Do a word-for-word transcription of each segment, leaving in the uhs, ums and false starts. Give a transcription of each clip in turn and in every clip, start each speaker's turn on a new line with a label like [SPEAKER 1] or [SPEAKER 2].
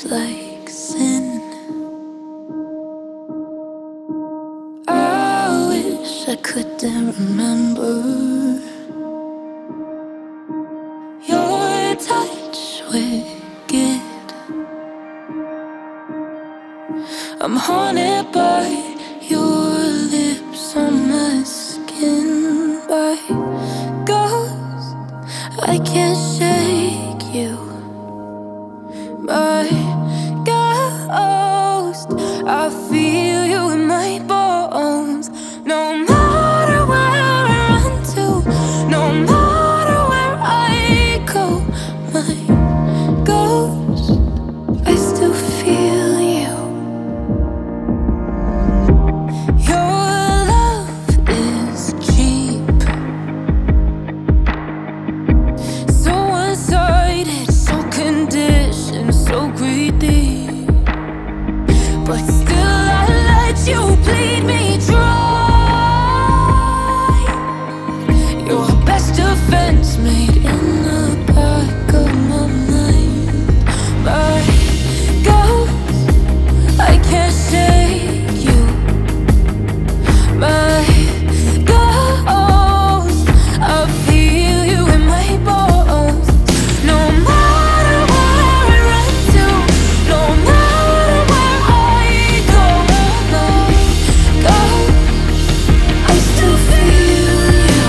[SPEAKER 1] feels like sin. I wish I couldn't remember your touch wicked. I'm haunted by your lips on my skin. By ghost, I can't shake you. My ghost, I feel you in my bones. No matter where I run to, no matter where I go, my ghost, I still feel you. Your love is cheap, so one-sided, so conditioned, so greedy. But still I let you bleed me dry. Your best defense made in the back of my mind. My ghost, I can't shake you. My ghost, I feel you in my bones. No matter where I run to, no matter where I go, my ghost, I still feel you.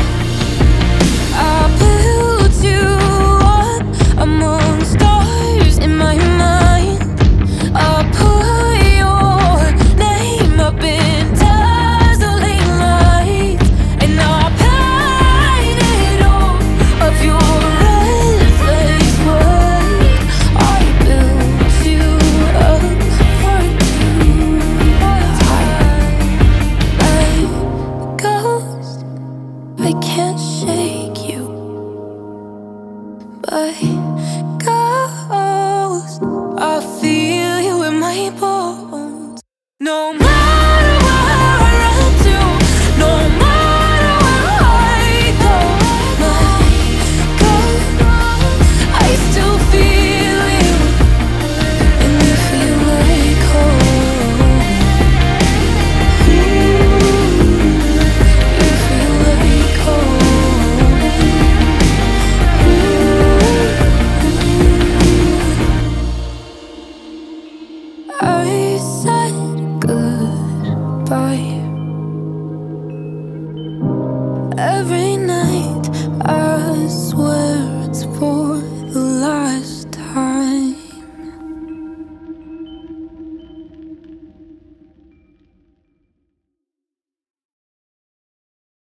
[SPEAKER 1] I built you up among stars in my mind. I put your name up in dazzling lights, and I painted all of your restless words. I built you up for two. My ghost, I can't shake you. My